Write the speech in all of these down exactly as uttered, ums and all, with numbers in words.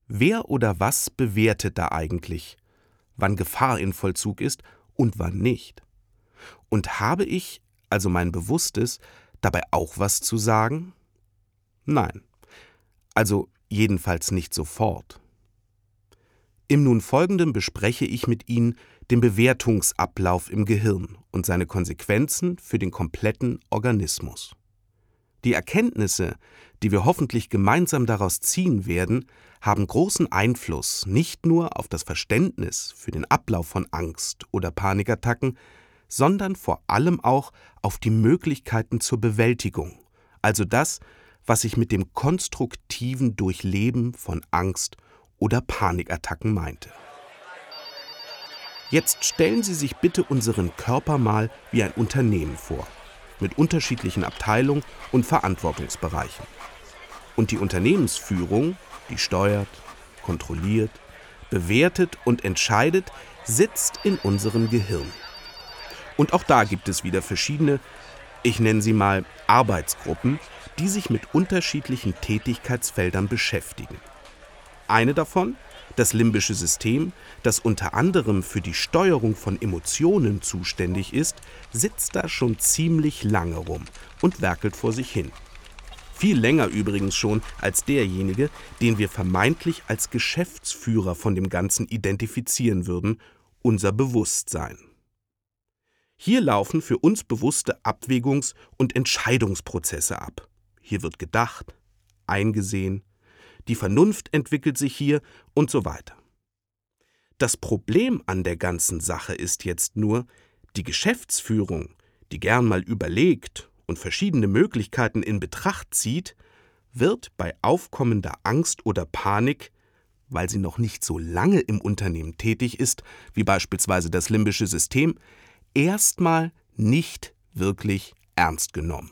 Wer oder was bewertet da eigentlich, wann Gefahr in Vollzug ist und wann nicht? Und habe ich, also mein Bewusstes, dabei auch was zu sagen? Nein, also jedenfalls nicht sofort. Im nun Folgenden bespreche ich mit Ihnen den Bewertungsablauf im Gehirn und seine Konsequenzen für den kompletten Organismus. Die Erkenntnisse, die wir hoffentlich gemeinsam daraus ziehen werden, haben großen Einfluss nicht nur auf das Verständnis für den Ablauf von Angst- oder Panikattacken, sondern vor allem auch auf die Möglichkeiten zur Bewältigung, also das, was ich mit dem konstruktiven Durchleben von Angst- oder Panikattacken meinte. Jetzt stellen Sie sich bitte unseren Körper mal wie ein Unternehmen vor, mit unterschiedlichen Abteilungen und Verantwortungsbereichen. Und die Unternehmensführung, die steuert, kontrolliert, bewertet und entscheidet, sitzt in unserem Gehirn. Und auch da gibt es wieder verschiedene, ich nenne sie mal Arbeitsgruppen, die sich mit unterschiedlichen Tätigkeitsfeldern beschäftigen. Eine davon, das limbische System, das unter anderem für die Steuerung von Emotionen zuständig ist, sitzt da schon ziemlich lange rum und werkelt vor sich hin. Viel länger übrigens schon als derjenige, den wir vermeintlich als Geschäftsführer von dem Ganzen identifizieren würden, unser Bewusstsein. Hier laufen für uns bewusste Abwägungs- und Entscheidungsprozesse ab. Hier wird gedacht, eingesehen, die Vernunft entwickelt sich hier und so weiter. Das Problem an der ganzen Sache ist jetzt nur, die Geschäftsführung, die gern mal überlegt und verschiedene Möglichkeiten in Betracht zieht, wird bei aufkommender Angst oder Panik, weil sie noch nicht so lange im Unternehmen tätig ist, wie beispielsweise das limbische System, erstmal nicht wirklich ernst genommen.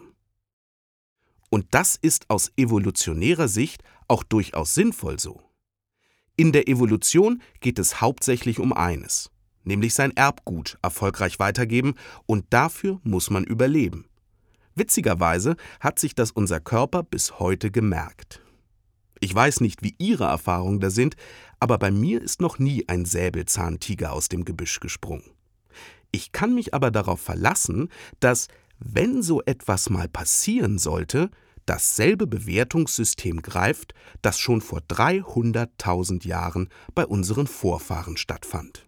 Und das ist aus evolutionärer Sicht auch durchaus sinnvoll so. In der Evolution geht es hauptsächlich um eines, nämlich sein Erbgut erfolgreich weitergeben, und dafür muss man überleben. Witzigerweise hat sich das unser Körper bis heute gemerkt. Ich weiß nicht, wie Ihre Erfahrungen da sind, aber bei mir ist noch nie ein Säbelzahntiger aus dem Gebüsch gesprungen. Ich kann mich aber darauf verlassen, dass, wenn so etwas mal passieren sollte, dasselbe Bewertungssystem greift, das schon vor dreihunderttausend Jahren bei unseren Vorfahren stattfand.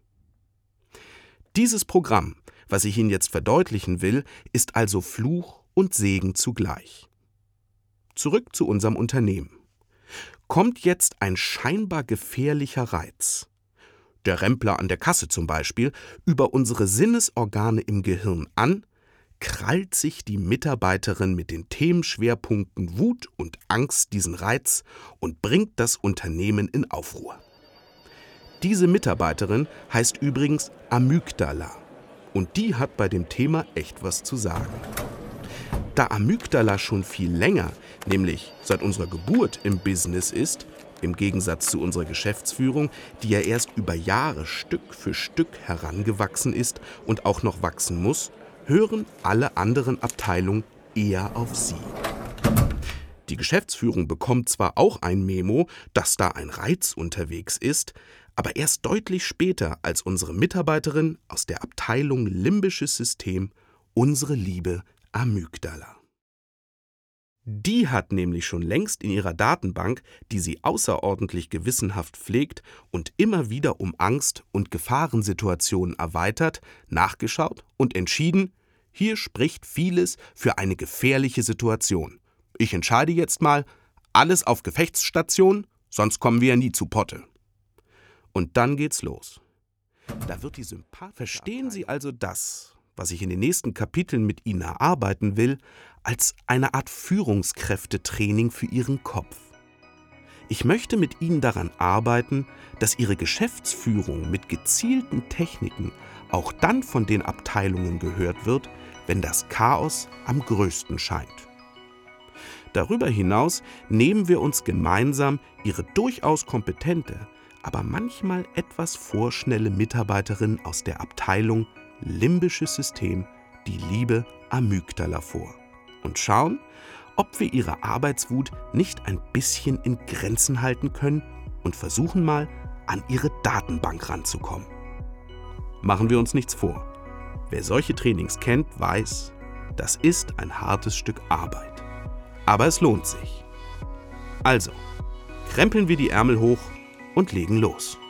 Dieses Programm, was ich Ihnen jetzt verdeutlichen will, ist also Fluch und Segen zugleich. Zurück zu unserem Unternehmen. Kommt jetzt ein scheinbar gefährlicher Reiz, der Rempler an der Kasse zum Beispiel, über unsere Sinnesorgane im Gehirn an, krallt sich die Mitarbeiterin mit den Themenschwerpunkten Wut und Angst diesen Reiz und bringt das Unternehmen in Aufruhr. Diese Mitarbeiterin heißt übrigens Amygdala und die hat bei dem Thema echt was zu sagen. Da Amygdala schon viel länger, nämlich seit unserer Geburt im Business ist, im Gegensatz zu unserer Geschäftsführung, die ja erst über Jahre Stück für Stück herangewachsen ist und auch noch wachsen muss, hören alle anderen Abteilungen eher auf sie. Die Geschäftsführung bekommt zwar auch ein Memo, dass da ein Reiz unterwegs ist, aber erst deutlich später als unsere Mitarbeiterin aus der Abteilung Limbisches System, unsere liebe Amygdala. Die hat nämlich schon längst in ihrer Datenbank, die sie außerordentlich gewissenhaft pflegt und immer wieder um Angst- und Gefahrensituationen erweitert, nachgeschaut und entschieden, hier spricht vieles für eine gefährliche Situation. Ich entscheide jetzt mal, alles auf Gefechtsstation, sonst kommen wir ja nie zu Potte. Und dann geht's los. Da wird die Sympathie. Verstehen Sie also das, was ich in den nächsten Kapiteln mit Ihnen erarbeiten will, als eine Art Führungskräftetraining für Ihren Kopf. Ich möchte mit Ihnen daran arbeiten, dass Ihre Geschäftsführung mit gezielten Techniken auch dann von den Abteilungen gehört wird, wenn das Chaos am größten scheint. Darüber hinaus nehmen wir uns gemeinsam Ihre durchaus kompetente, aber manchmal etwas vorschnelle Mitarbeiterin aus der Abteilung Limbisches System, die liebe Amygdala, vor und schauen, ob wir ihre Arbeitswut nicht ein bisschen in Grenzen halten können und versuchen mal, an ihre Datenbank ranzukommen. Machen wir uns nichts vor. Wer solche Trainings kennt, weiß, das ist ein hartes Stück Arbeit. Aber es lohnt sich. Also, krempeln wir die Ärmel hoch und legen los.